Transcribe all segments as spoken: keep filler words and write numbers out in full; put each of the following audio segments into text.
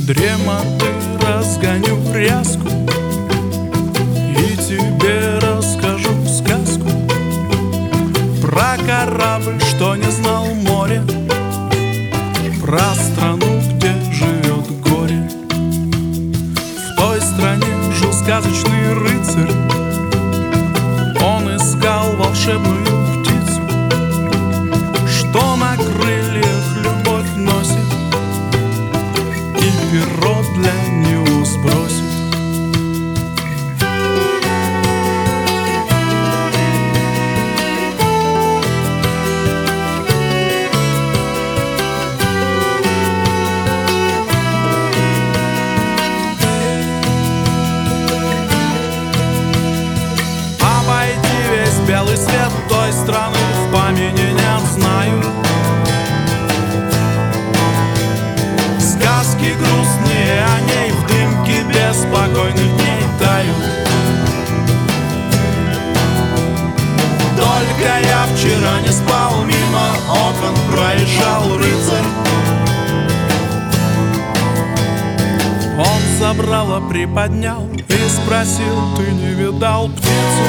Дремоты разгоню ряску и тебе расскажу сказку про корабль, что не знал моря, про страну, где живет горе. В той стране жил сказочный рыцарь. Он искал волшебную птицу, что на крыльях любовь носит и перо для него сбросит. Белый свет той страны в помине нет, знаю. Сказки грустные о ней в дымке беспокойных дней тают. Только я вчера не спал, мимо окон проезжал рыцарь. Он забрало приподнял и спросил: ты не видал птицу?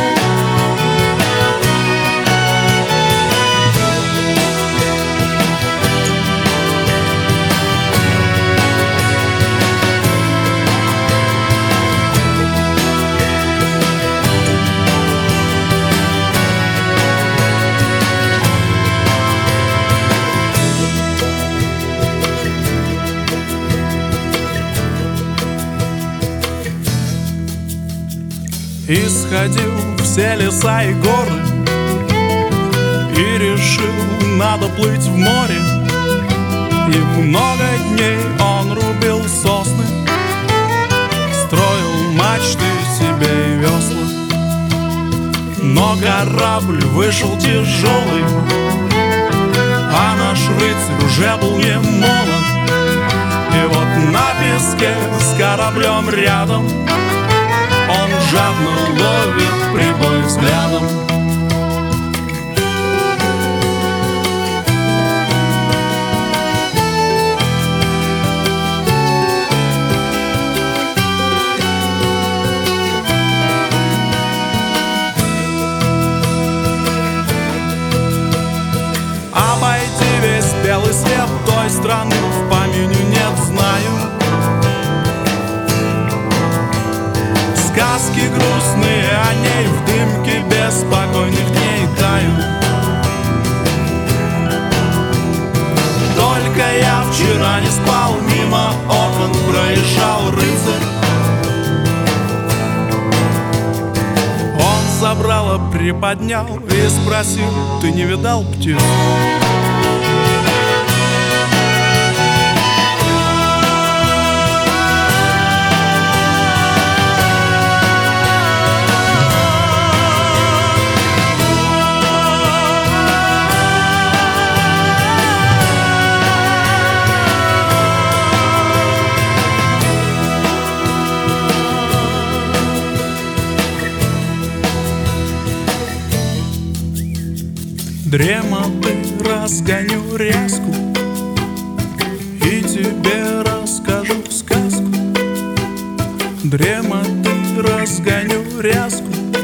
Исходил все леса и горы и решил, надо плыть в море. И много дней он рубил сосны, строил мачты себе и весла. Но корабль вышел тяжелый, а наш рыцарь уже был не молод. И вот на песке с кораблем рядом он жадно ловит прибой взглядом. Обойти весь белый свет той страны в помине нет, знаю. Сказки грустные о ней в дымке беспокойных дней тают. Только я вчера не спал, мимо окон проезжал рыцарь. Он забрало приподнял и спросил: ты не видал птицу? Дремоты разгоню ряску и тебе расскажу сказку. Дремоты разгоню ряску